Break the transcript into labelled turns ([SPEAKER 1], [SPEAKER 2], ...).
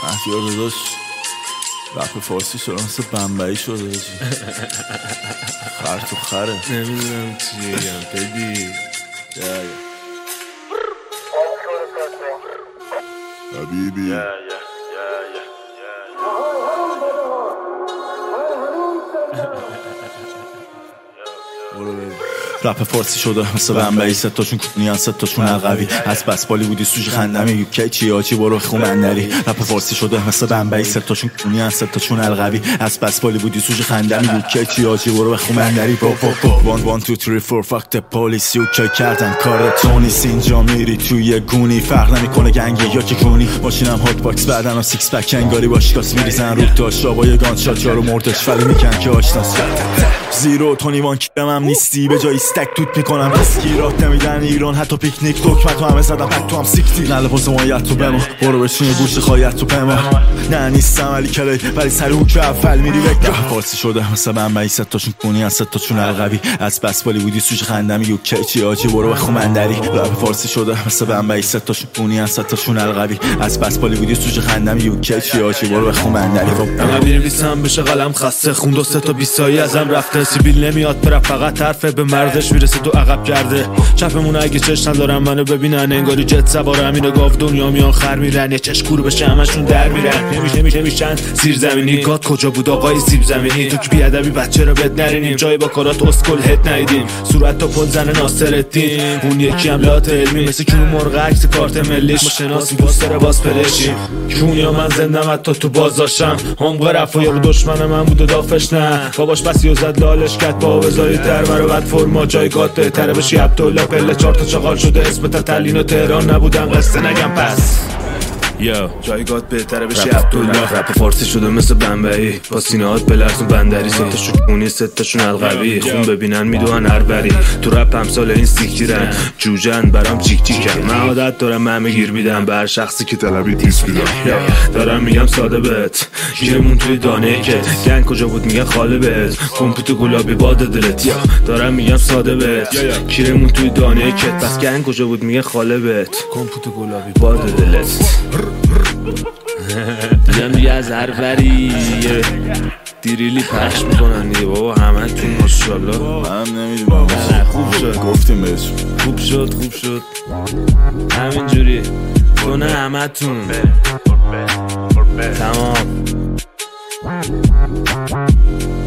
[SPEAKER 1] مهدیار داداش رپ فارسی شده مثل بمبئی شده هجی خر تو خره
[SPEAKER 2] نمیدونم چیه گم بدی
[SPEAKER 1] حبیبی رپ فارسی شده مثل بمبئی ستاشون کونیان ستاشون عقبی از بس بالی بودی سوژ خندمی یوکی چی آجی برو خومندری رپ فارسی شده مثل بمبئی ستاشون کونیان ستاشون عقبی از بس بالی بودی سوژ خندمی یوکی چی آجی برو خومندری وان تو تری فور فاک د پلیس یوکی کردن کار تونیس اینجا میری توی گونی فرق نمیکنه گنگی یا که گونی ماشینم هات باکس بعدن و سیکس پک انگاری باشگاس میریزن رو داشت شابای گانشات یارو مردش ولی میگن که آشناس زیرو تونیوان کیرم هم نیستی به جای استک توت میکنم اسکیرات نمیدن ایران حتی پیکنیک دکمت همه زدم پک تو هم سیکتی نله پاس مایت تو بما برو بچینه گوشت خواهیت تو پما نه نیستم ولی کلی ولی سر هوک اول میری بگم فارسی شده مثل بمبئی ستاشون کونی از ستاشون القوی از بس بالی بودی سوژ خندمی یوکی چی آجی برو خومندری رپ فارسی شده مثل بمبئی ستاشون کونی از ستاشون القوی از بس بالی بودی سوژ خندمی یوکی چی آجی برو خومندری
[SPEAKER 2] من بنویسم بشه قلم خسته خون دو سه تا 20 سایی ازم رفته سیبیل نمیاد برا فقط حرفه به مردش میرسه تو عقب کرده چپمون اگه چشم ندارم منو ببینن انگاری جت سوارم اینو گاو دنیا میان خر میرن یه چش کور بشه همشون در میرن نمیشن زیر زمینی گاد کجا بود آقای سیب زمینی تو که بیادبی بچه رو بد نرینیم جای با کارات اسکل هد ندیدیم صورت تا پل زن ناصرالدین اون یکی هم لات علمی مثل کیلو مرغ عکس کارت ملیش ما شناسیم دوست داره باز پلشیم کونیا من زندم حتی تو بازداشتم عمق رفا یارو دشمن من بود و دافش نه باباش بسی و زد لالش کرد با بذاری در مرا بعد فرما جایگاه بهتره بشی عبدالله پله 4 تا چاقال شده اسم تتلین و تهران نبودم قصه نگم پس جایگاه بهتره بشی عبدالله رپ فارسی شده مثل بمبئی با سینه‌هات بلرزون بندری ستاشون کونی ستاشون القوی خون ببینن میدونن هر بری تو رپ همسال این سیکتیرن جوجن برام چیک چیکن من عادت دارم همه گیر میدم به هر شخصی که طلبی تیز میدم دارم میگم ساده بهت گیرمون توی دانه کت گنگ کجا بود میگن خاله بهت کمپوت گلابی باد دلت دارم میگم ساده بهت گیرمون توی دانه کت بس گنگ کجا بود میگن خاله بهت کمپوت گلابی باد دلت دیدم دیگه از هر وری دیریلی پخش میکنن دیگه بابا همه تون ماشالله
[SPEAKER 1] من نمیدونم
[SPEAKER 2] خوب شد
[SPEAKER 1] گفتیم بهشون
[SPEAKER 2] خوب شد همینجوری تو نه همه تون تمام